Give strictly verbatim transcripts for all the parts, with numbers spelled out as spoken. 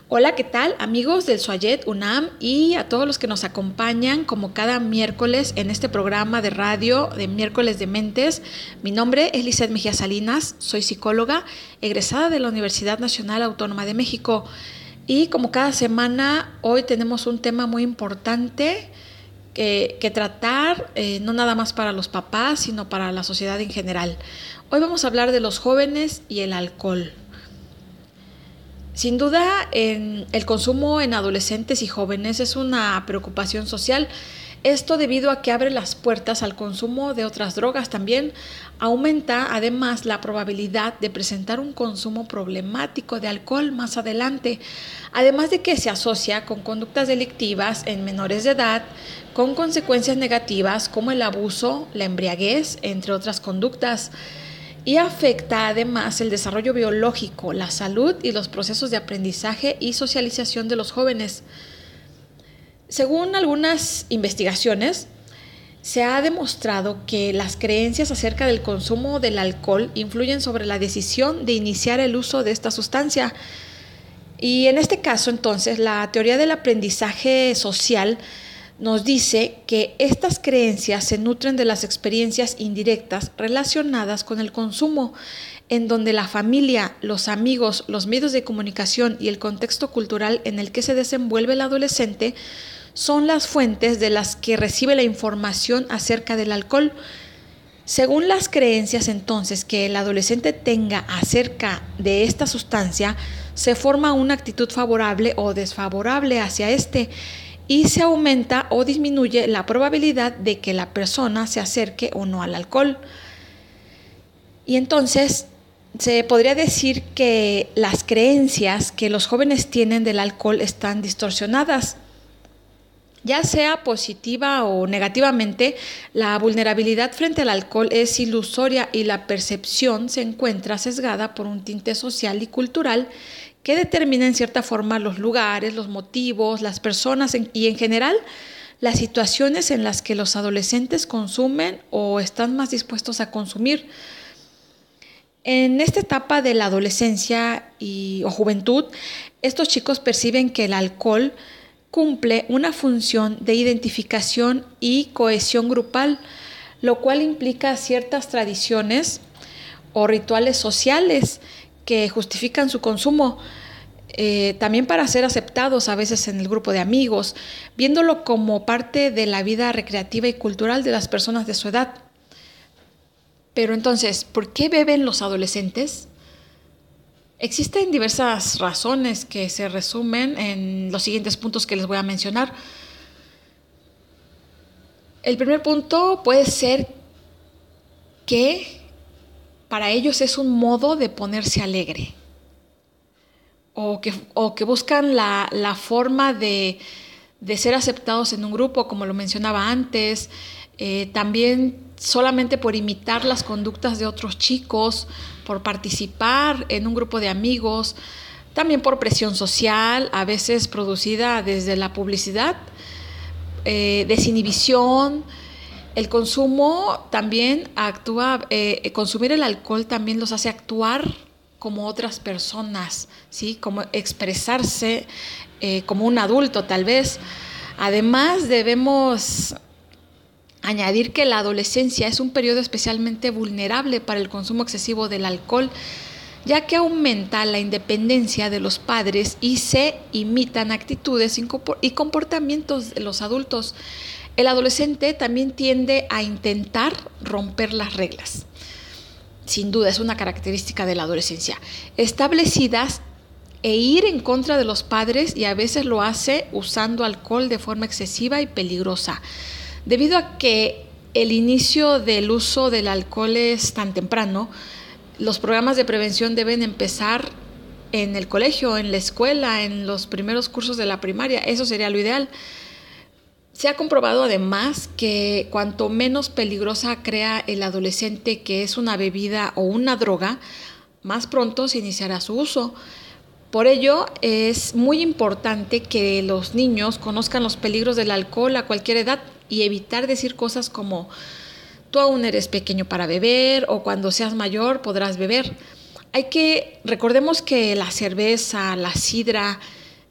Hola, ¿qué tal? Amigos del Suayet UNAM y a todos los que nos acompañan como cada miércoles en este programa de radio de Miércoles de Mentes. Mi nombre es Lizeth Mejía Salinas, soy psicóloga egresada de la Universidad Nacional Autónoma de México y como cada semana hoy tenemos un tema muy importante que, que tratar, eh, no nada más para los papás, sino para la sociedad en general. Hoy vamos a hablar de los jóvenes y el alcohol. Sin duda, en el consumo en adolescentes y jóvenes es una preocupación social. Esto debido a que abre las puertas al consumo de otras drogas. También aumenta además la probabilidad de presentar un consumo problemático de alcohol más adelante. Además de que se asocia con conductas delictivas en menores de edad, con consecuencias negativas como el abuso, la embriaguez, entre otras conductas. Y afecta además el desarrollo biológico, la salud y los procesos de aprendizaje y socialización de los jóvenes. Según algunas investigaciones, se ha demostrado que las creencias acerca del consumo del alcohol influyen sobre la decisión de iniciar el uso de esta sustancia. Y en este caso, entonces, la teoría del aprendizaje social nos dice que estas creencias se nutren de las experiencias indirectas relacionadas con el consumo, en donde la familia, los amigos, los medios de comunicación y el contexto cultural en el que se desenvuelve el adolescente son las fuentes de las que recibe la información acerca del alcohol. Según las creencias entonces que el adolescente tenga acerca de esta sustancia, se forma una actitud favorable o desfavorable hacia este, y se aumenta o disminuye la probabilidad de que la persona se acerque o no al alcohol. Y entonces se podría decir que las creencias que los jóvenes tienen del alcohol están distorsionadas. Ya sea positiva o negativamente, la vulnerabilidad frente al alcohol es ilusoria y la percepción se encuentra sesgada por un tinte social y cultural que determina en cierta forma los lugares, los motivos, las personas en, y en general las situaciones en las que los adolescentes consumen o están más dispuestos a consumir. En esta etapa de la adolescencia y, o juventud, estos chicos perciben que el alcohol cumple una función de identificación y cohesión grupal, lo cual implica ciertas tradiciones o rituales sociales que justifican su consumo, eh, también para ser aceptados a veces en el grupo de amigos, viéndolo como parte de la vida recreativa y cultural de las personas de su edad. Pero entonces, ¿por qué beben los adolescentes? Existen diversas razones que se resumen en los siguientes puntos que les voy a mencionar. El primer punto puede ser que para ellos es un modo de ponerse alegre o que, o que buscan la, la forma de, de ser aceptados en un grupo, como lo mencionaba antes, eh, también solamente por imitar las conductas de otros chicos, por participar en un grupo de amigos, también por presión social, a veces producida desde la publicidad, eh, desinhibición. El consumo también actúa, eh, consumir el alcohol también los hace actuar como otras personas, ¿sí? Como expresarse eh, como un adulto tal vez. Además debemos añadir que la adolescencia es un periodo especialmente vulnerable para el consumo excesivo del alcohol, ya que aumenta la independencia de los padres y se imitan actitudes y comportamientos de los adultos. El adolescente también tiende a intentar romper las reglas. Sin duda, es una característica de la adolescencia, establecidas e ir en contra de los padres, y a veces lo hace usando alcohol de forma excesiva y peligrosa. Debido a que el inicio del uso del alcohol es tan temprano, los programas de prevención deben empezar en el colegio, en la escuela, en los primeros cursos de la primaria. Eso sería lo ideal. Se ha comprobado además que cuanto menos peligrosa crea el adolescente que es una bebida o una droga, más pronto se iniciará su uso. Por ello, es muy importante que los niños conozcan los peligros del alcohol a cualquier edad y evitar decir cosas como tú aún eres pequeño para beber o cuando seas mayor podrás beber. Hay que, recordemos que la cerveza, la sidra,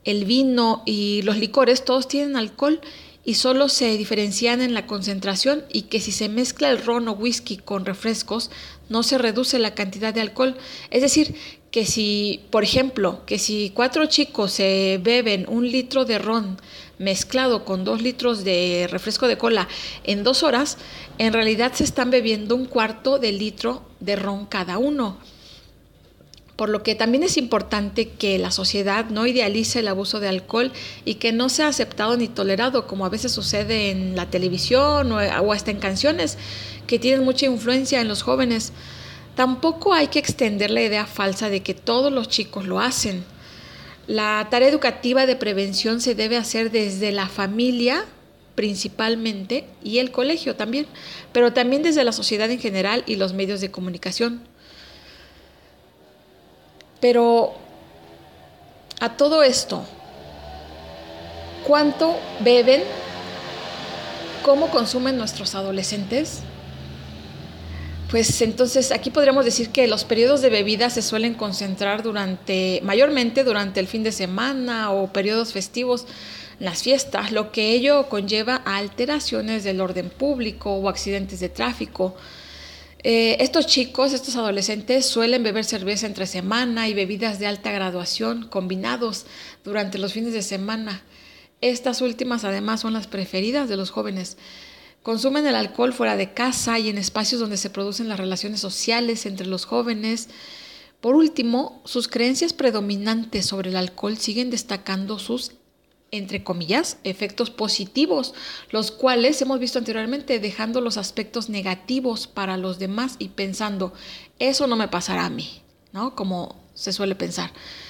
el vino y los licores, todos tienen alcohol y solo se diferencian en la concentración, y que si se mezcla el ron o whisky con refrescos no se reduce la cantidad de alcohol. Es decir, que si, por ejemplo, que si cuatro chicos se beben un litro de ron mezclado con dos litros de refresco de cola en dos horas, en realidad se están bebiendo un cuarto de litro de ron cada uno. Por lo que también es importante que la sociedad no idealice el abuso de alcohol y que no sea aceptado ni tolerado, como a veces sucede en la televisión o, o hasta en canciones que tienen mucha influencia en los jóvenes. Tampoco hay que extender la idea falsa de que todos los chicos lo hacen. La tarea educativa de prevención se debe hacer desde la familia principalmente y el colegio también, pero también desde la sociedad en general y los medios de comunicación. Pero a todo esto, ¿cuánto beben? ¿Cómo consumen nuestros adolescentes? Pues entonces aquí podríamos decir que los periodos de bebida se suelen concentrar durante, mayormente durante el fin de semana o periodos festivos, las fiestas, lo que ello conlleva a alteraciones del orden público o accidentes de tráfico. Eh, estos chicos, estos adolescentes suelen beber cerveza entre semana y bebidas de alta graduación combinados durante los fines de semana. Estas últimas además son las preferidas de los jóvenes. Consumen el alcohol fuera de casa y en espacios donde se producen las relaciones sociales entre los jóvenes. Por último, sus creencias predominantes sobre el alcohol siguen destacando sus, entre comillas, efectos positivos, los cuales hemos visto anteriormente, dejando los aspectos negativos para los demás y pensando, eso no me pasará a mí, ¿no? Como se suele pensar.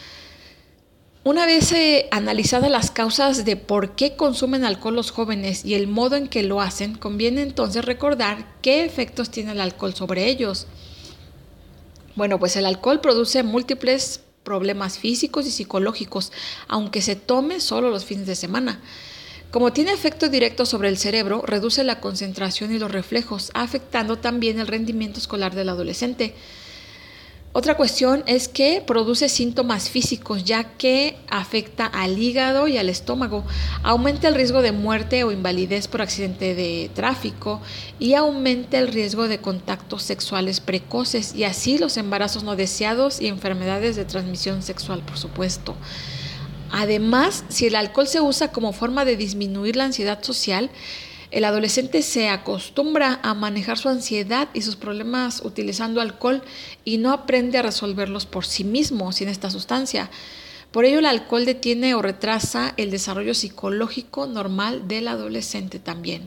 Una vez eh, analizadas las causas de por qué consumen alcohol los jóvenes y el modo en que lo hacen, conviene entonces recordar qué efectos tiene el alcohol sobre ellos. Bueno, pues el alcohol produce múltiples problemas físicos y psicológicos, aunque se tome solo los fines de semana. Como tiene efecto directo sobre el cerebro, reduce la concentración y los reflejos, afectando también el rendimiento escolar del adolescente. Otra cuestión es que produce síntomas físicos, ya que afecta al hígado y al estómago, aumenta el riesgo de muerte o invalidez por accidente de tráfico y aumenta el riesgo de contactos sexuales precoces y así los embarazos no deseados y enfermedades de transmisión sexual, por supuesto. Además, si el alcohol se usa como forma de disminuir la ansiedad social, el adolescente se acostumbra a manejar su ansiedad y sus problemas utilizando alcohol y no aprende a resolverlos por sí mismo sin esta sustancia. Por ello, el alcohol detiene o retrasa el desarrollo psicológico normal del adolescente también.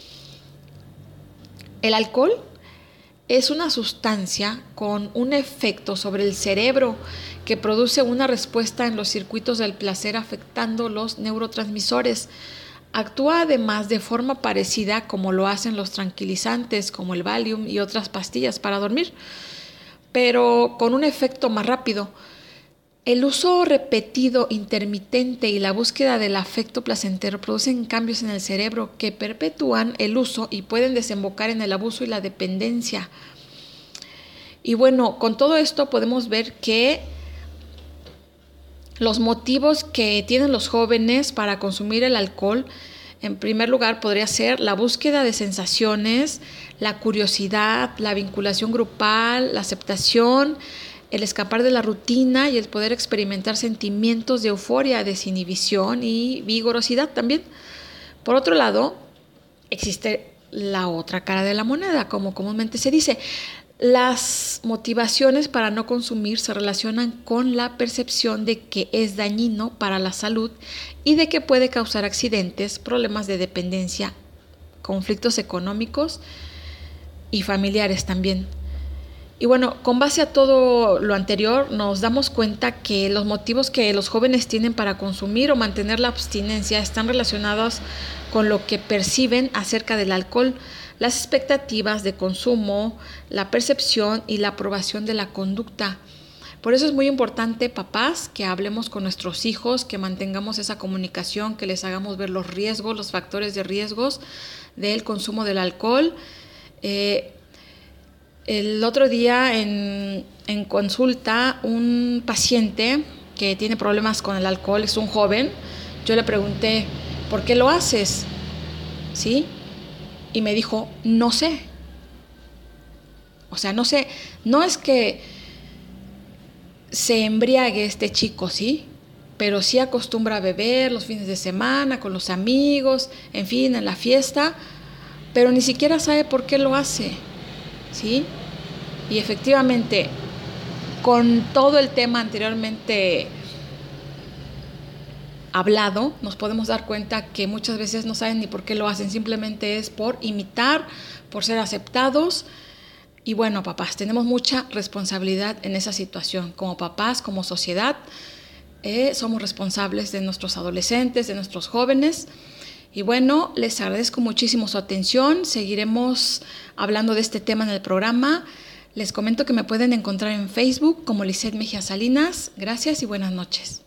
El alcohol es una sustancia con un efecto sobre el cerebro que produce una respuesta en los circuitos del placer afectando los neurotransmisores. Actúa además de forma parecida como lo hacen los tranquilizantes como el Valium y otras pastillas para dormir, pero con un efecto más rápido. El uso repetido, intermitente y la búsqueda del afecto placentero producen cambios en el cerebro que perpetúan el uso y pueden desembocar en el abuso y la dependencia. Y bueno, con todo esto podemos ver que los motivos que tienen los jóvenes para consumir el alcohol, en primer lugar, podría ser la búsqueda de sensaciones, la curiosidad, la vinculación grupal, la aceptación, el escapar de la rutina y el poder experimentar sentimientos de euforia, desinhibición y vigorosidad también. Por otro lado, existe la otra cara de la moneda, como comúnmente se dice. Las motivaciones para no consumir se relacionan con la percepción de que es dañino para la salud y de que puede causar accidentes, problemas de dependencia, conflictos económicos y familiares también. Y bueno, con base a todo lo anterior, nos damos cuenta que los motivos que los jóvenes tienen para consumir o mantener la abstinencia están relacionados con lo que perciben acerca del alcohol, las expectativas de consumo, la percepción y la aprobación de la conducta. Por eso es muy importante, papás, que hablemos con nuestros hijos, que mantengamos esa comunicación, que les hagamos ver los riesgos, los factores de riesgos del consumo del alcohol. Eh, el otro día en, en consulta, un paciente que tiene problemas con el alcohol, es un joven. Yo le pregunté, ¿por qué lo haces? ¿Sí? Y me dijo, no sé. O sea, no sé, no es que se embriague este chico, ¿sí? Pero sí acostumbra a beber los fines de semana, con los amigos, en fin, en la fiesta, pero ni siquiera sabe por qué lo hace, ¿sí? Y efectivamente, con todo el tema anteriormente hablado, nos podemos dar cuenta que muchas veces no saben ni por qué lo hacen, simplemente es por imitar, por ser aceptados. Y bueno, papás, tenemos mucha responsabilidad en esa situación. Como papás, como sociedad, eh, somos responsables de nuestros adolescentes, de nuestros jóvenes. Y bueno, les agradezco muchísimo su atención. Seguiremos hablando de este tema en el programa. Les comento que me pueden encontrar en Facebook como Lisset Mejía Salinas. Gracias y buenas noches.